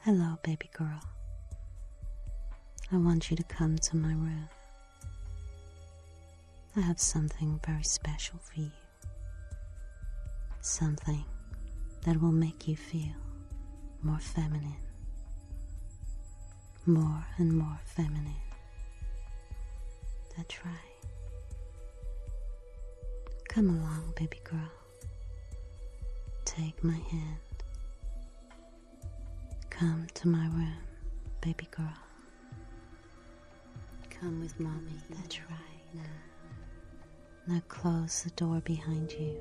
Hello, baby girl. I want you to come to my room. I have something very special for you. Something that will make you feel more feminine. More and more feminine. That's right. Come along, baby girl. Take my hand. Come to my room, baby girl. Come with mommy. That's right. Now close the door behind you.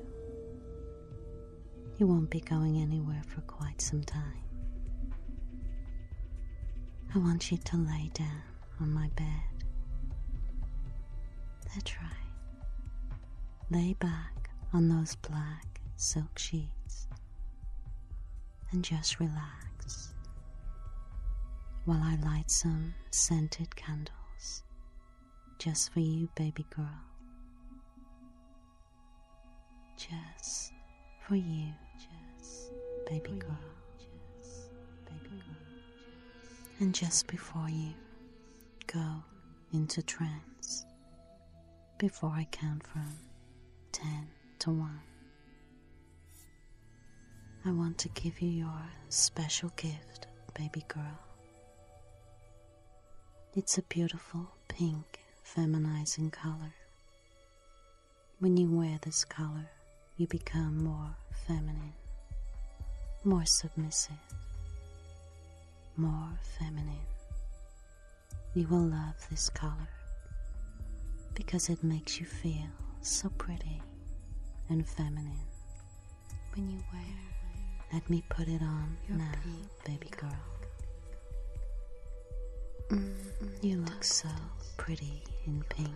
You won't be going anywhere for quite some time. I want you to lay down on my bed. That's right. Lay back on those black silk sheets and just relax while I light some scented candles just for you, baby girl. Just for you, baby girl. And just before you go into trance, before I count from 10 to 1, I want to give you your special gift, baby girl. It's a beautiful pink feminizing color. When you wear this color, you become more feminine, more submissive, more feminine. You will love this color because it makes you feel so pretty and feminine. When you wear, let me put it on now, baby girl. You look so pretty in pink.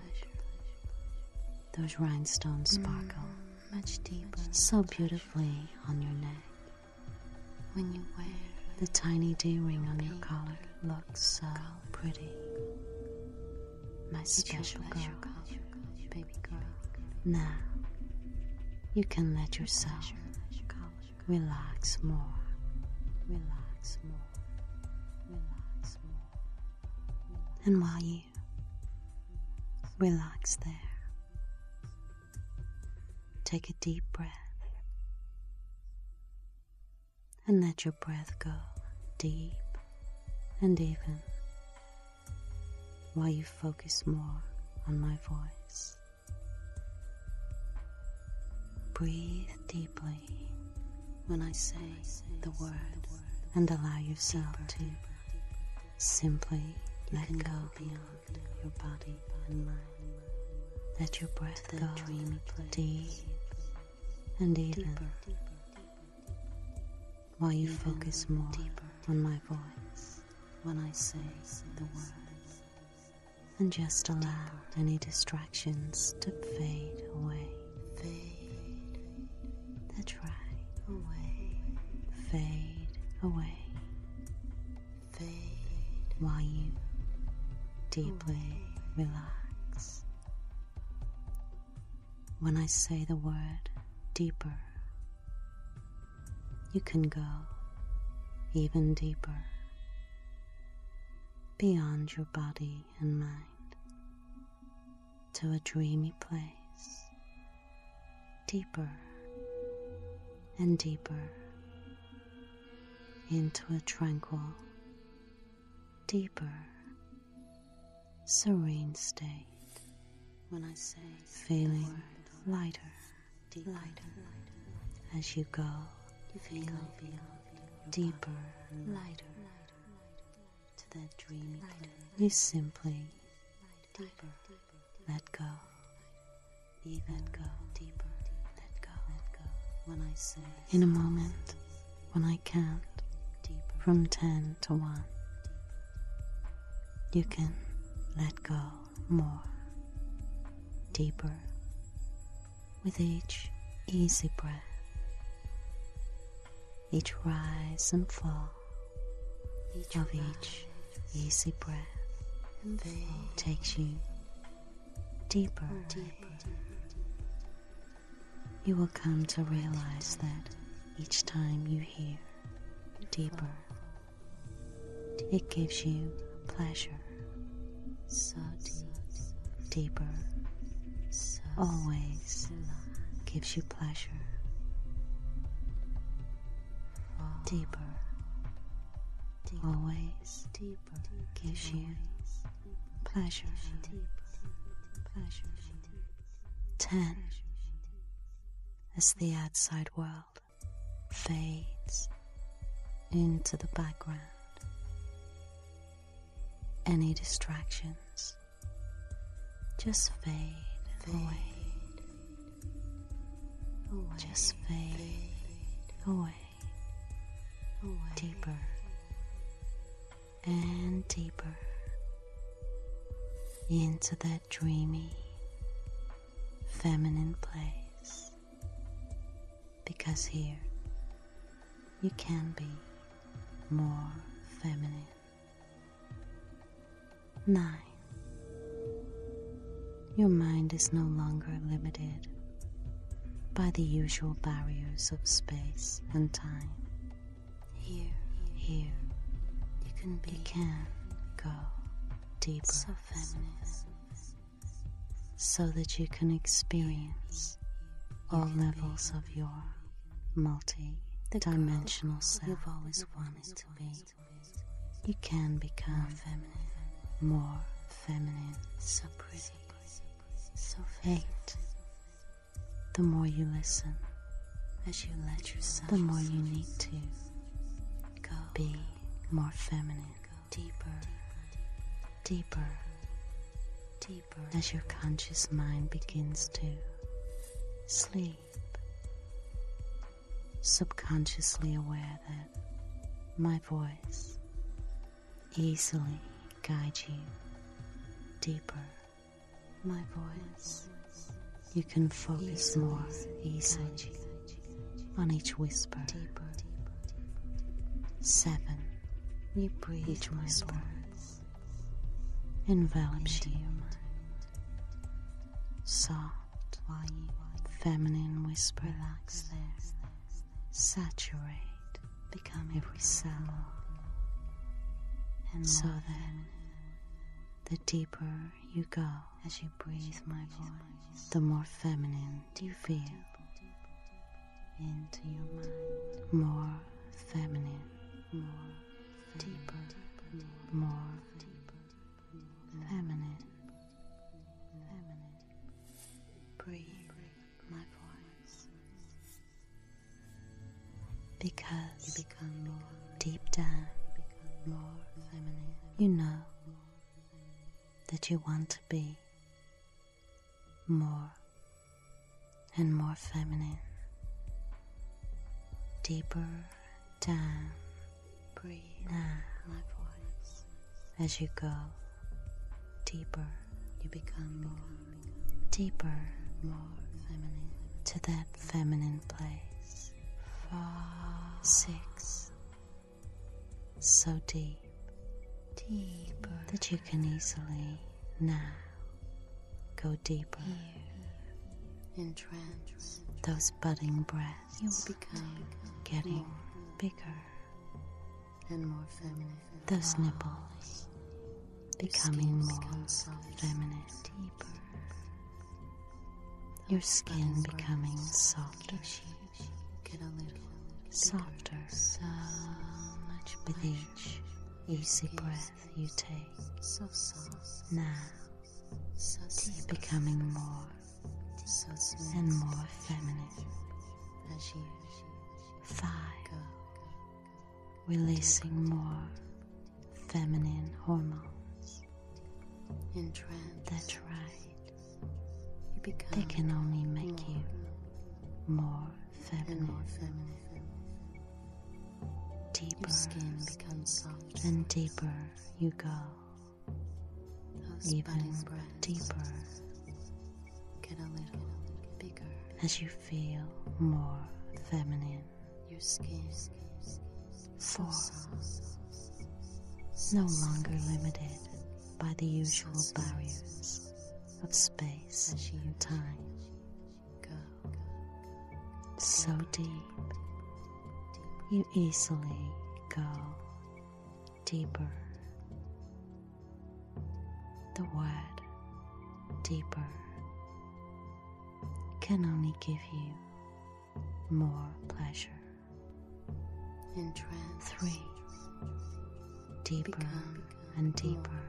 Those rhinestones sparkle much deeper, so beautifully on your neck. When you wear the tiny D-ring on your collar, looks so pretty. My special girl, baby girl. Now, you can let yourself relax more, relax more, relax more. And while you relax there, take a deep breath and let your breath go deep and even while you focus more on my voice. Breathe deeply when I say the word and allow yourself to simply let go beyond your body and mind. Let your breath go deep and even while you focus more on my voice when I say the words, and just allow any distractions to fade away. Fade. That's right. Away. Fade away. Fade. While you deeply relax. When I say the word deeper, you can go even deeper beyond your body and mind to a dreamy place, deeper and deeper into a tranquil, deeper, serene state. When I say feeling lighter, lighter, as you go, feel deeper, lighter, to that dreamy place. You simply deeper, let go, even let go, deeper, let go, let go. When I say, in a moment, when I count from 10 to 1, you can let go more, deeper, with each easy breath, each rise and fall of each easy breath takes you deeper. You will come to realize that each time you hear deeper, It gives you pleasure. So deeper. Always gives you pleasure. Deeper. Always gives you pleasure. 10. As the outside world fades into the background, any distractions just fade away. Just fade away. Deeper and deeper into that dreamy, feminine place. Because here you can be more feminine. 9. Your mind is no longer limited by the usual barriers of space and time. Here, you can go deeper, so feminine, so that you can experience all levels of your multi-dimensional self you've always wanted to be. You can become more feminine, so pretty, so 8. The more you listen, as you let yourself, the more you need to go be more feminine, deeper, as your conscious mind begins to sleep, subconsciously aware that my voice easily guides you deeper. My voice, you can focus more easily on each whisper. 7. You breathe. Each whisper envelops you. Soft, feminine whisper. Relax there. Saturate. Become every cell. And so that the deeper you go as you breathe my voice, the more feminine you feel into your mind. More feminine. More deeper, more feminine. Breathe my voice, because you become more deep down, more feminine. You know that you want to be more and more feminine, deeper down. Breathe now my voice. As you go deeper, you become more deeper, more feminine, to that feminine place. 6. So deeper that you can easily now go deeper. Here, in trance, those budding breasts you will become getting bigger and more feminine. Those nipples becoming more feminine. Deeper. Your skin becoming softer. Get a little softer. So much with each easy breath you take. So soft. Now, so becoming more and more feminine. As you 5. Releasing more feminine hormones. In trance. That's right. You become they can only make you more feminine. Deeper. Your skin becomes soft. And deeper you go. Those even deeper. Get a little bigger. As you feel more feminine. Your skin 4. No longer limited by the usual barriers of space and time. Go so deep, you easily go deeper. The word deeper can only give you more pleasure. In trance. 3. Deeper and deeper,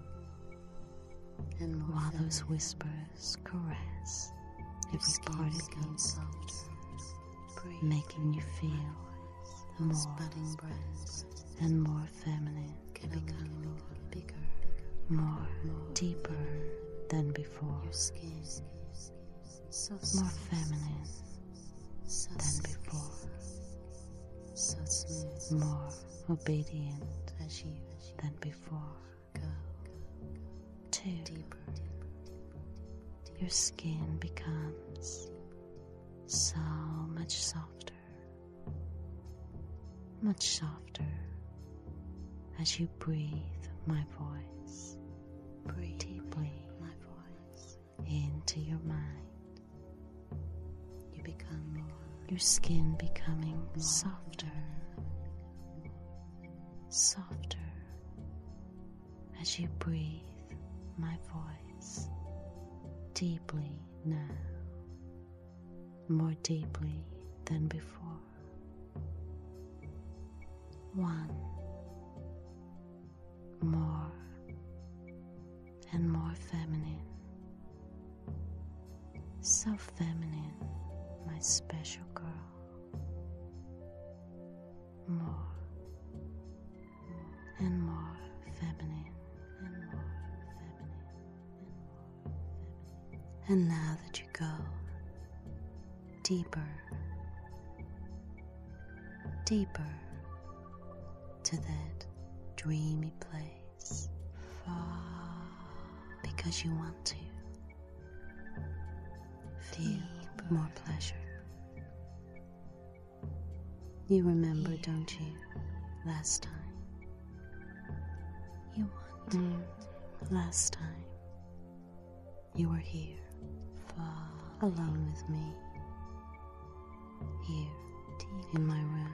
And more while feminine. those whispers caress Your every skin part of becomes you, softer. Breathe. making you feel Those more budding breasts and more feminine, can become bigger. more deeper than before, Your skin so more soft, feminine so than silky, before, so smooth more obedient as you than before. go 2. deeper. Your skin becomes so much softer as you breathe my voice deeply My voice. into your mind. You become more. Your skin becoming softer as you breathe my voice deeply now, more deeply than before. 1. More and more feminine, so feminine, my special girl. More and more feminine, and more feminine, and more feminine. And now that you go deeper, deeper to that dreamy place, far, because you want to feel more pleasure. You remember, don't you, last time? You want Last time you were here, far alone with me, here in my room.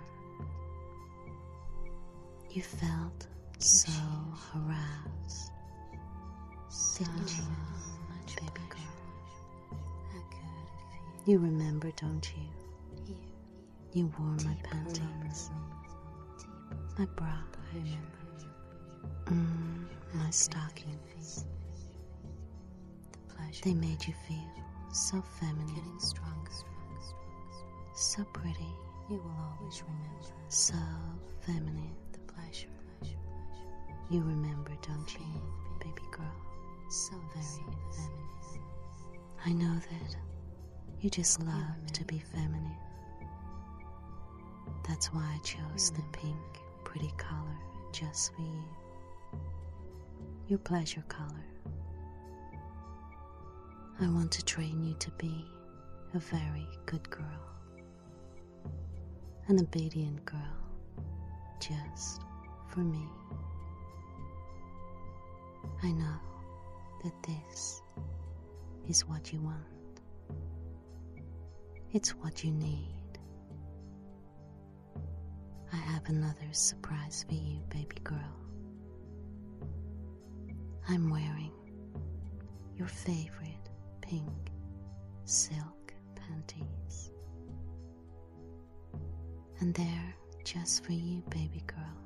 You felt so aroused, didn't you, much baby pleasure. girl? How good it feels You remember, don't you? here. You wore my panties, my bra, I remember my stockings. the pleasure They made you feel so feminine, getting stronger. so pretty, You will always remember so feminine. the pleasure. You remember, don't you, baby girl? So very feminine. I know that you just love to be feminine. That's why I chose the pink, pretty color just for you. Your pleasure color. I want to train you to be a very good girl, an obedient girl, just for me. I know that this is what you want. It's what you need. I have another surprise for you, baby girl. I'm wearing your favorite pink silk panties. And they're just for you, baby girl.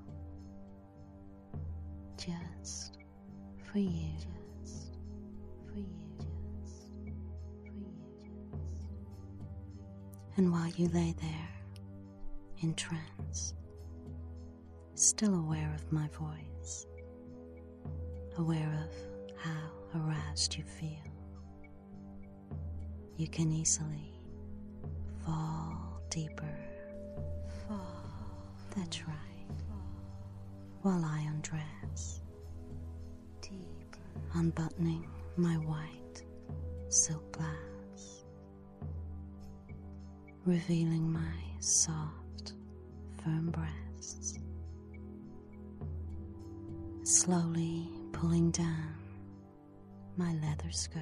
Just for you. Just for you. Just for you. And while you lay there in trance, still aware of my voice, aware of how aroused you feel, you can easily fall deeper. That's right. While I undress, deeper, unbuttoning my white silk blouse, revealing my soft, firm breasts, slowly pulling down my leather skirt,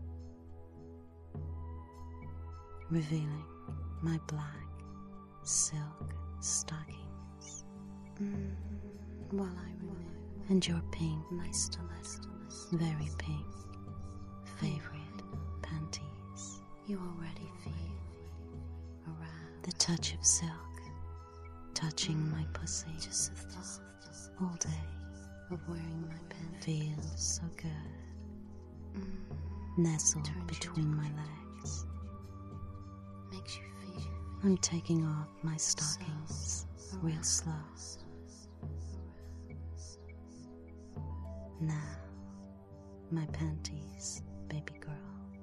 revealing my black silk stockings, while I remember. And your pink, my stiletto, very pink, favorite panties. You already feel around the touch of silk touching my pussy. Just the thought all day of wearing my panties feels so good. Nestled between my legs, makes you feel. I'm taking off my stockings real slow. Now, my panties, baby girl.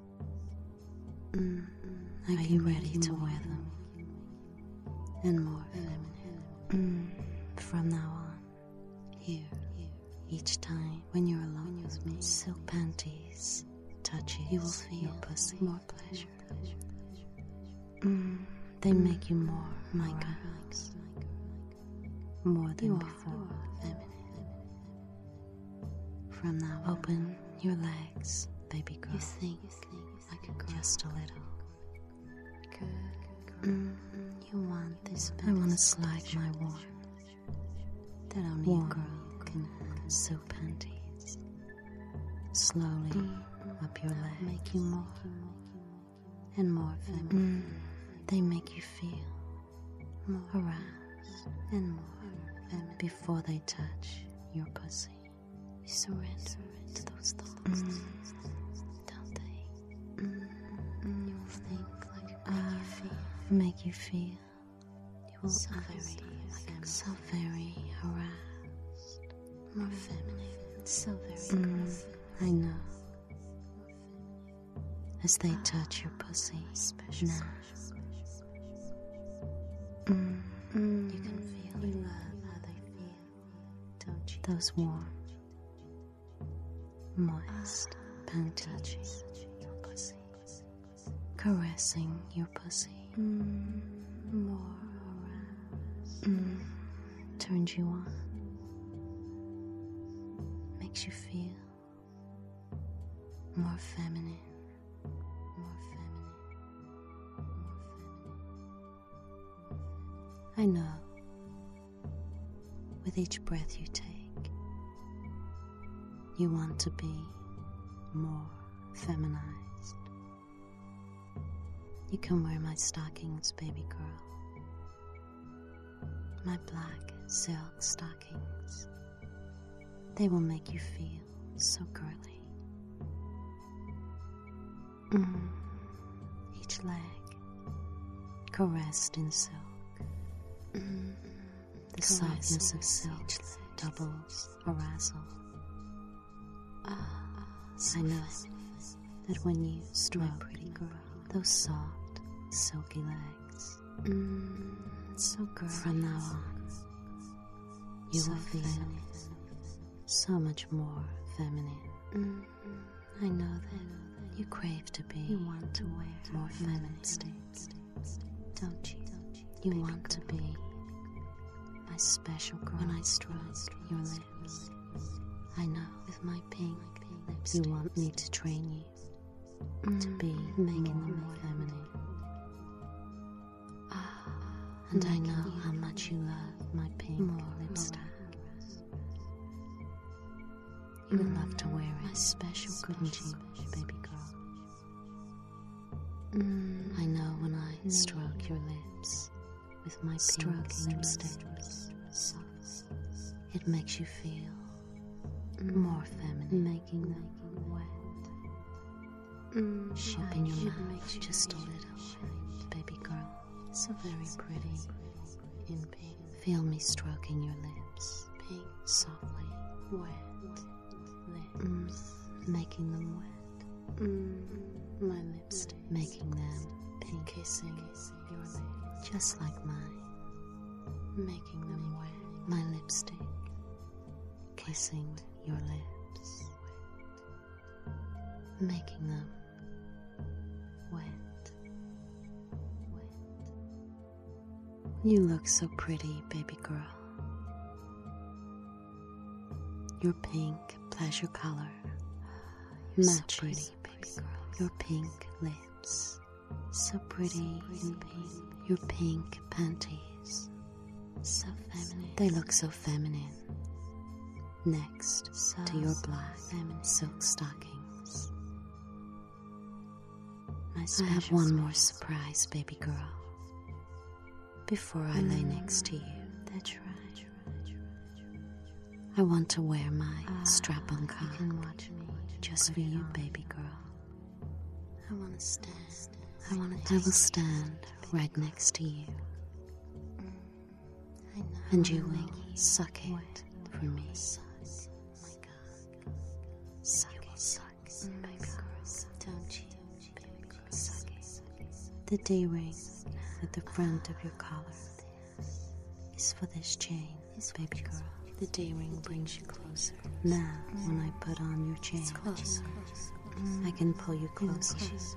Are you ready to wear them? And more feminine. From now on, here, each time when you're alone with me, silk panties touch you will feel your pussy more pleasure. They make you more my girls, more than before. From now on, open your legs, baby girl. You think like a girl, just a little. Good. You want this? I want to slide my warm that only a girl can have. Silk panties. Slowly up your leg, make you more and more feminine. They make you feel more aroused and more feminine before they touch your pussy. You surrender to those thoughts, don't they? You will think like make you feel. You will so very aroused, more feminine, so very girl. I know. As they touch your pussy, special now. You can feel you love how they feel, don't you? Those warm, moist panties, your pussy, caressing your pussy, more aroused, turns you on, makes you feel more feminine. I know, with each breath you take, you want to be more feminized. You can wear my stockings, baby girl, my black silk stockings. They will make you feel so girly. Each leg caressed in silk. The softness of silk doubles arousal. I know that when you stroke, pretty girl, those soft, silky legs, so girl. From now on, you will feel so much more feminine. I know that you crave to be. You want to wear more feminine states, don't you? You want to be my special girl when I stroke your lips. I know with my pink lips you want me to train you to be making them more feminine. And I know how much you love my pink lipstick. You would love to wear it, my special, couldn't you, baby girl? I know when I stroke your lips with my pink lipstick, it makes you feel more feminine, making them wet. Shipping your mouth just a little, baby girl, so very pretty in pink. Feel me stroking your lips, pink, softly, wet lips, making them wet. My lipstick, making them pink, kissing your lips, just like mine, making them wet. My lipstick, kissing your lips, making them wet. You look so pretty, baby girl. Your pink pleasure color matches so pretty, baby girl. Your pink lips, so pretty in pink. Your pink panties, so feminine. They look so feminine next to your black silk stockings. I have one more surprise, baby girl, before I lay next to you. That's right. I want to wear my strap-on cock just for you, baby girl. I want to stand. I will stand right next to you, I know. and you will suck it for me. My God. Suck it, baby girl. Don't you, baby girl? Suck it. The D-ring at the front of your collar is for this chain, baby girl. The D-ring brings you closer. Now, when I put on your chain, Closer. I can pull you closer.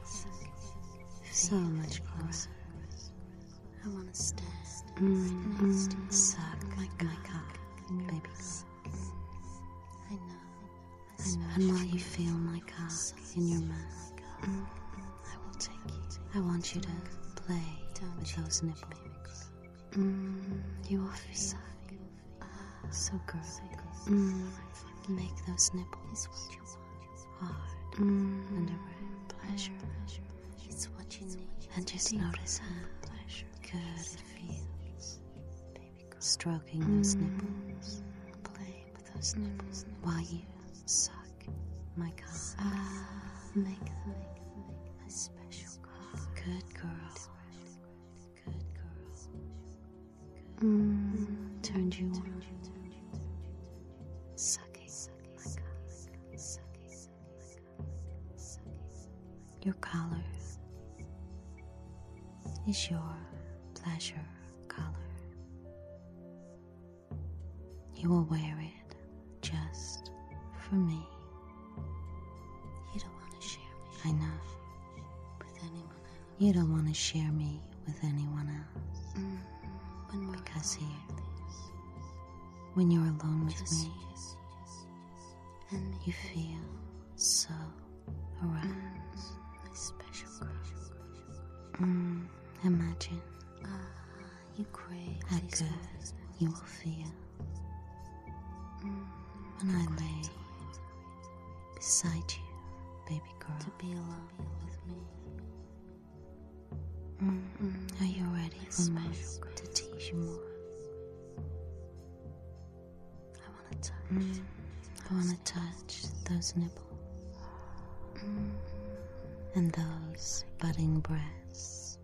So much closer. I want to stand. Suck my cock, baby girl. I know. And while you feel my cock in your mouth, I will take you. I want you to play with those nipples. You will feel so girly. Make those nipples hard and around pleasure. It's what you need. And just notice how good it feels. Stroking those nipples, play with those nipples while you suck my cock. Make them a special cock. Good girl. Good girl. Turned you on. Sucking my cock. Sucking. Your collar is your pleasure collar. You will wear it just for me. You don't want to share me I know. with anyone else. You don't want to share me with anyone else. When we're Because alone here, like this, when you're alone with just me, and me, you feel so aroused. my special girl. Imagine You crave how these good moments you will feel when I lay beside you, baby girl. to be alone with me. Are you ready for me to tease you more? I want to touch. I want to touch those nipples and those budding breasts.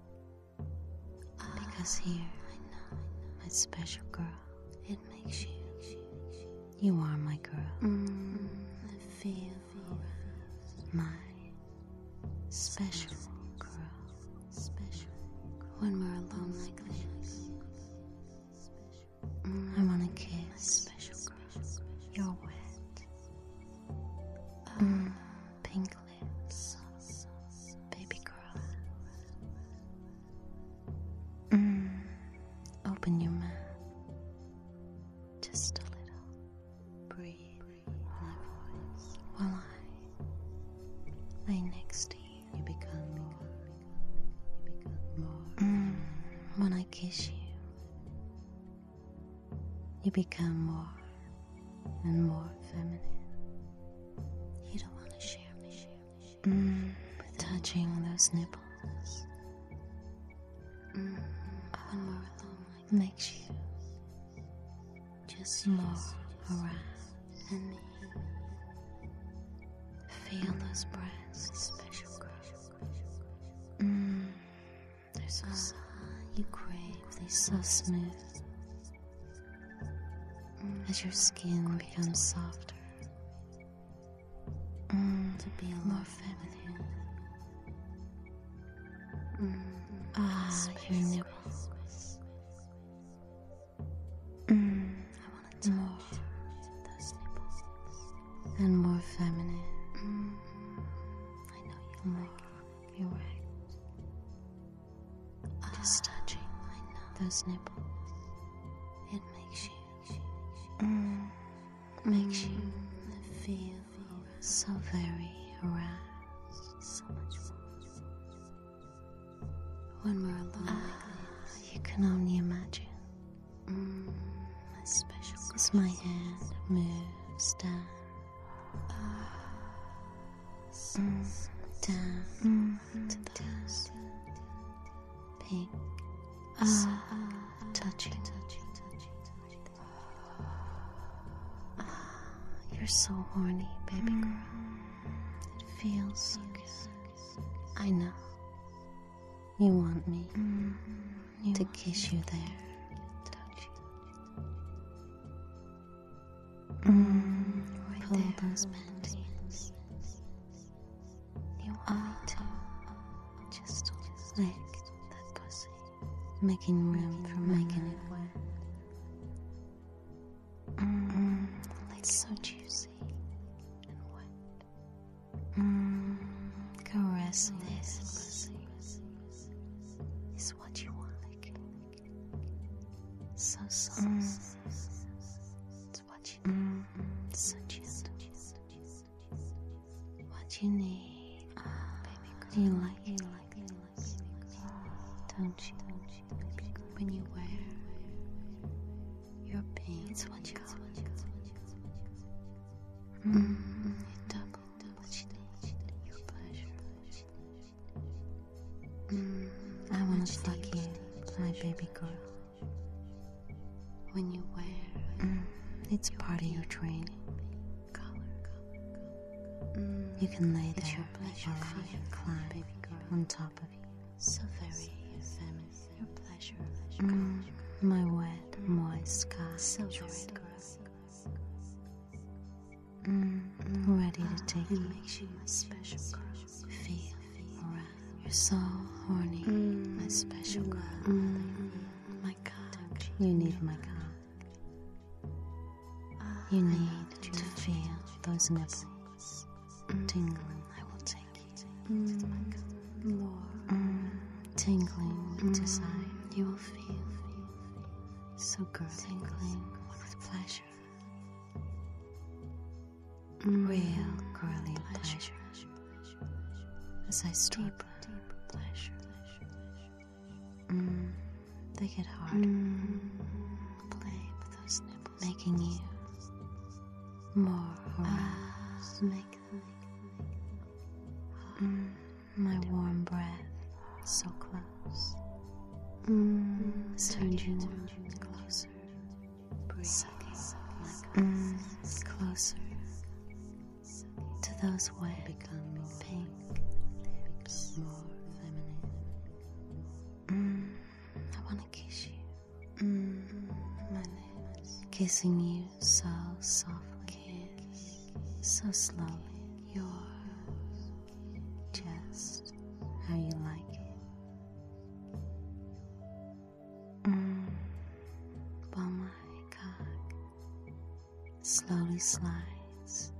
Because here, my special girl, It makes you. you are my girl, I feel my special girl. when we're alone like this. I want to kiss Special girl. your wet, pink lips, baby girl. Open your mouth, just a little. Breathe my voice while I lay next to you. You become more. When I kiss you, you become more and more feminine. You don't want to share me. Touching those nipples When we're alone like makes you just more aroused. and me. Feel those breasts. Special girl. They're so soft, You crave these so smooth. As your skin becomes softer, to be more alone. feminine. Your nipples. I want to touch More those nipples. and more feminine. I know you More erect. Just touching I know. those nipples It makes makes you you feel so very aroused. so much more. When we're alone like You can only imagine this. My special girl. as my hand moves down, down to those pink, touching. You're so horny, baby girl. It feels so good. I know. You want me to kiss you there, don't you? Right pull there. Those panties. You want me to just lick that pussy, making room for making it wet. It's so juicy and wet. Caressing this pussy is what you want, like so soft. It's what you need, so gentle. What you need, baby girl. You like it, don't you? When you wear your pink, it's what you want. It double what you need, your pleasure. I want to fuck you, my baby girl. When you wear, it's part of your training. You can lay there your pleasure, and climb, baby girl, on top of you. So very feminine, your pleasure. My wet, moist cock, so very girl. Ready to take you. Makes you my special girl. Feel around. You're so horny, my special girl. My cock. You need my cock. You need to feel those nipples tingling. I will take you. More tingling with desire. You will feel so girl tingling with pleasure. Real girly pleasure as I stroke deep pleasure. They get harder. Play with those nipples, making you more aroused. Make them my warm breath so close. Turn you closer, sucking like closer. To those wet, become more pink lips, more feminine. I want to kiss you. My lips, kissing you so softly, so slowly. Yours, just how you like it. While my cock slowly slides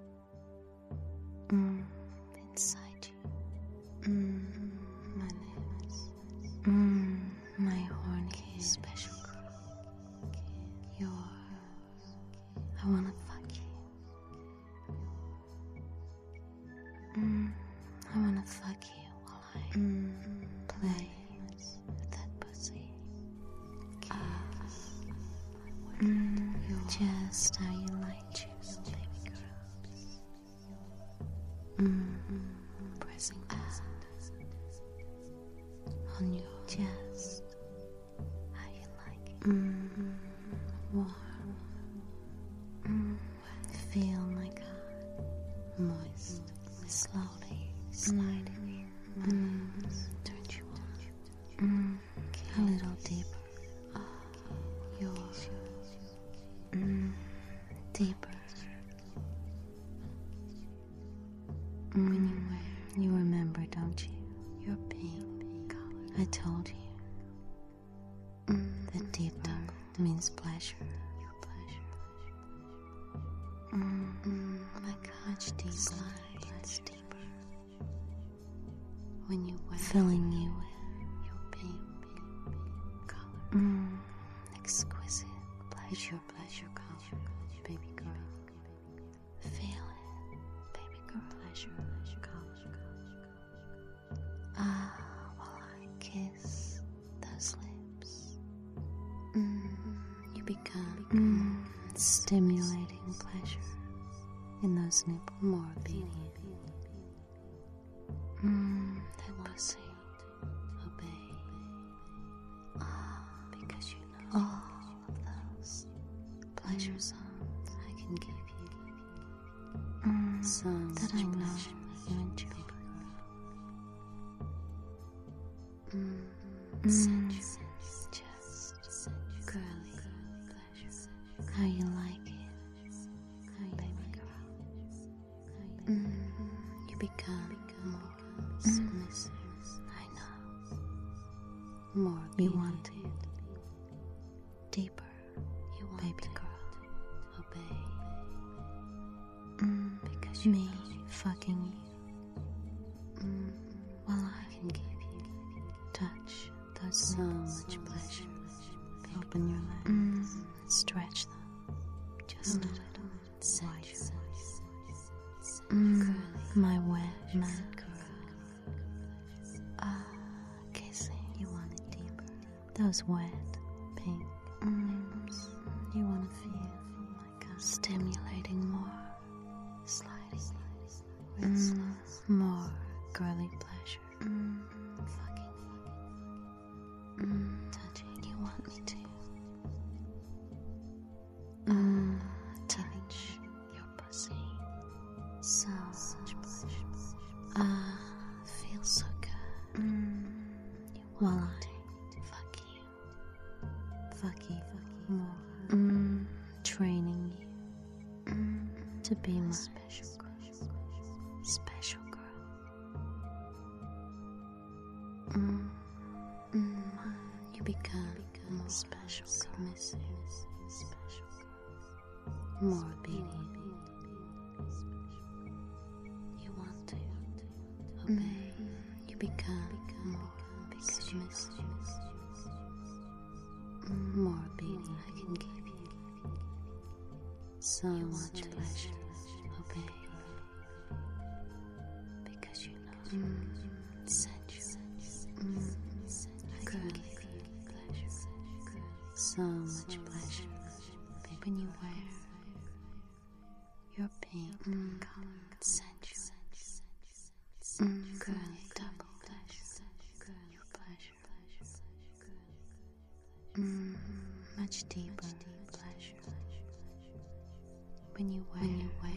inside you. My lips. My horny special girl. Yours. I wanna fuck you. I wanna fuck you while I play with that pussy. Just how you like to, baby girl. Pressing down on your chest, how you like it. Warm. Feel my cock moist, slowly sliding. Turn you on. A little deeper. Yours. Deeper. When you wear, you remember, don't you? Your pink color. I told you that deep double means pleasure. Your pleasure. My gosh, deep slides deeper. When you wear, filling you with your pink color. Exquisite pleasure. Your pleasure color, baby girl. Feel it, baby girl. Pleasure color. While I kiss those lips, you become stimulating pleasure in those nipples. More obedient. That pussy. Obey. Because you know all of those pleasure zones I can give you. So that I know you enjoy. Just girly pleasure. How you like it, baby girl. You become more submissive. I know. More you want it. Deeper, you want baby girl. Obey. Because me fucking you. While I can give you touch those so much pleasure. Open your legs, stretch them just a little. Sensual. My wet mad girl. Kissing. You want it deeper. Those wet pink lips. You want to feel like I'm stimulating more. Sliding. More girly pleasure. Fucking. Touching. You want me to. Touch your pussy. So much pleasure. Feels so good. While I fuck you more. Training you to be my special girl. Special girl. You become more special, submissive, special girl. More obedient. You want to obey. You become more submissive. More obedient. I can give you so much pleasure. Obey. Because you know sensual. Girly pleasure. So much pleasure. When you wear your pink color, sensual. Girly double pleasure. Your pleasure. Much deeper pleasure. When you wear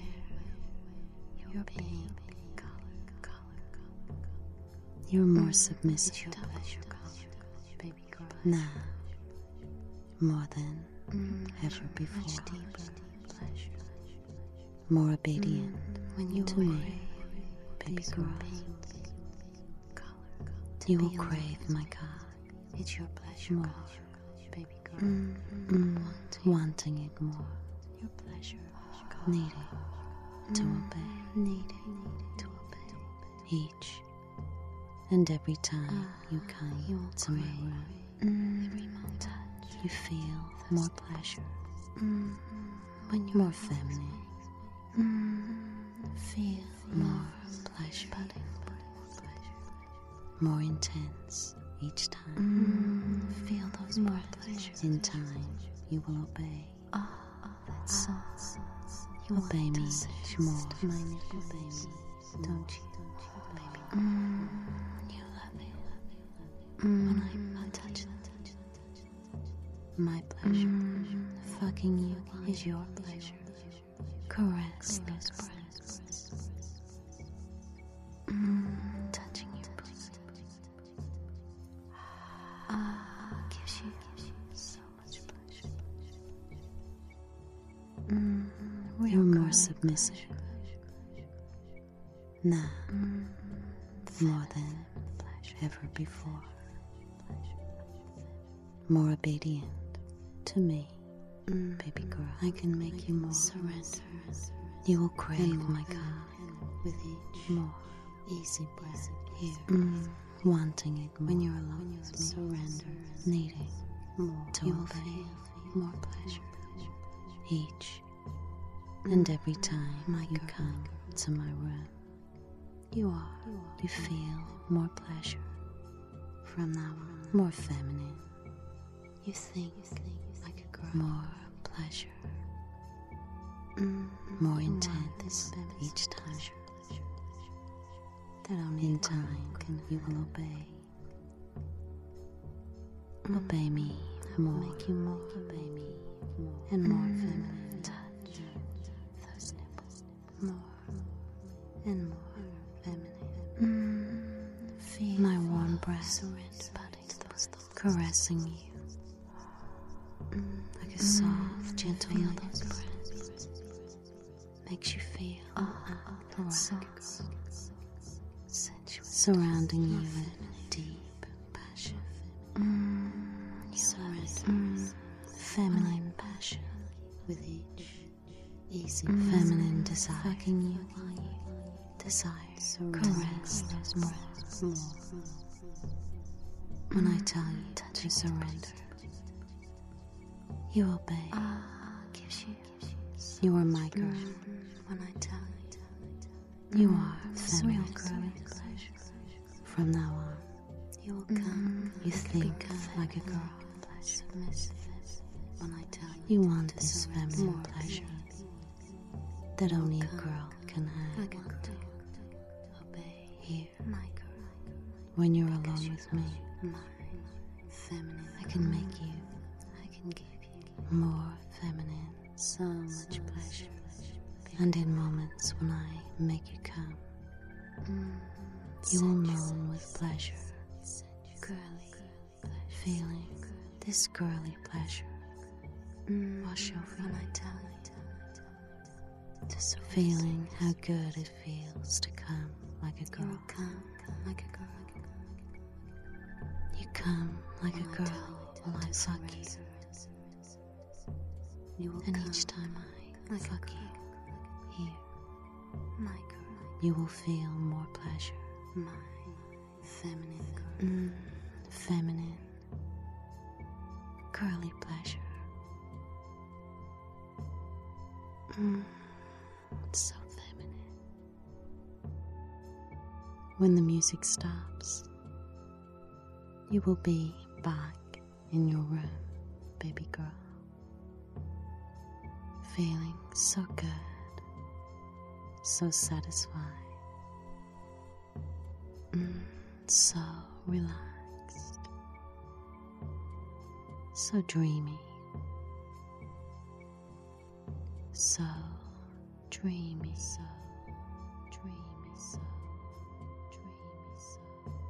your pink color. You're more submissive to pleasure, baby girl. Now, more than ever before. Much deeper pleasure. More obedient when you to me, baby girl. You will crave my God. It's your pleasure, more, baby girl. Wanting it more. Your pleasure, needing to obey. Needing to obey. Each and every time you come to my room, every touch, you feel more pleasure. When you're more feminine, feel more pleasure. More intense each time. Feel those more pleasures. In time, you will obey. That's so. You obey me more. My nipple, obey me, don't you, baby? You love it when I touch them. My pleasure. Fucking you is your pleasure. Caress those breasts. Touching your pussy. Gives you so much pleasure. You're more submissive now, more than ever before. More obedient to me, baby girl. I can make you more surrender. You will crave my God with each more easy breath here. Wanting it when you're alone with me. Surrender, needing more to you will feel more pleasure each and every time you come to my room. You feel more pleasure from now on. More feminine. You think like a girl. More pleasure more intense each time. That only in time you will obey. Obey me more, make you more, obey me more, and more feminine touch those nipples more and more feminine. Feel my warm breath caressing you like a soft, gentle those breaths makes you feel soft, surrounding you in deep passion. Surrender feminine passion with each easy feminine desire. Fucking you while you desire caress those more. When I tell you to surrender, you obey. You are my girl. When I tell you are feminine pleasure. From now on, you will come. You think like a girl. Submissive. When I tell you want this feminine pleasure that only a girl can have. I want to obey here. My girl. When you're alone with me, feminine, I can make you. I can give you more feminine, so much pleasure. And in moments when I make you come, you will moan with pleasure, girly feeling this girly pleasure wash over when I tell you to feeling how good it feels to come like a girl. Come like a girl. You come like a girl while I fuck you. And each time I fuck you here, my girl, you will feel more pleasure. My feminine girl. Feminine girly pleasure. So feminine. When the music stops, you will be back in your room, baby girl. Feeling so good, so satisfied, so relaxed, so dreamy, so dreamy, so dreamy, so dreamy, so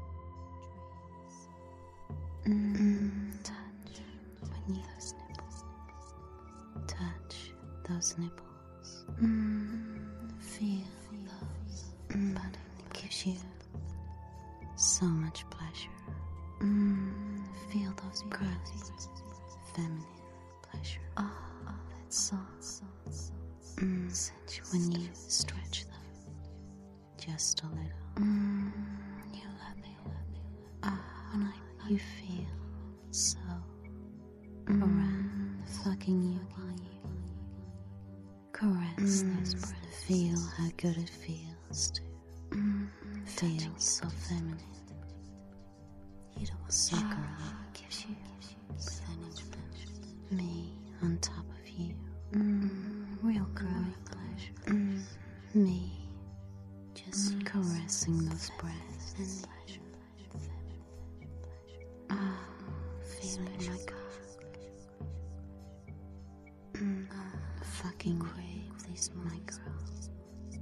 dreamy, so touch when you those nipples, touch those nipples, feel those buttons. It gives you so much pleasure. Feel those girls, feminine pleasure. That's so sensual when you stretch them just a little. You love it. When you feel so around, fucking you while you caress those breasts. Feel how good it feels to feel so feminine. You don't want so girly. Gives you so much pleasure. Me on top of you. Real girly pleasure. Me just caressing those breasts. Feeling my cock. Fucking crave these my girls.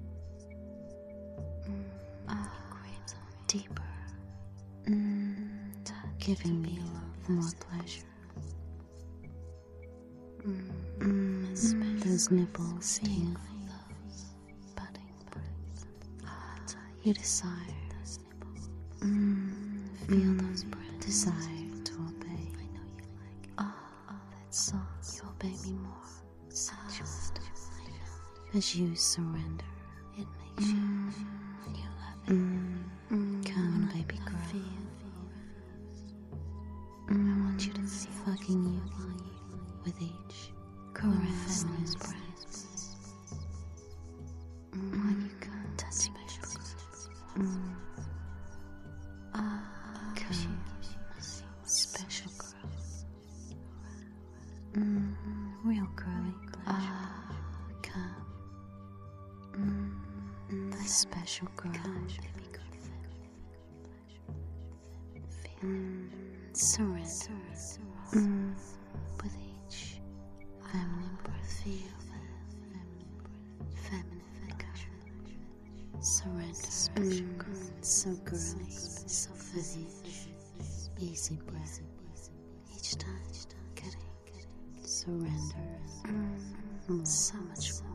Craves deeper. Giving me more pleasure. Those nipples tingling, budding. You desire those nipples. Feel those breaths. Desire to obey. I know you like it. That's so. You obey me more. Sensuous. As you surrender, it makes you. You love it. Come, baby girl. I want you to feel fucking you with each caress in his breasts. While you come touching me. Come, special girl. Real girly pleasure. Come, special girl. Baby girl. Surrender. With each feminine breath, feel feminine pleasure. Surrender, special girl. So girly, so village. Easy breath. Each time, getting surrender. So much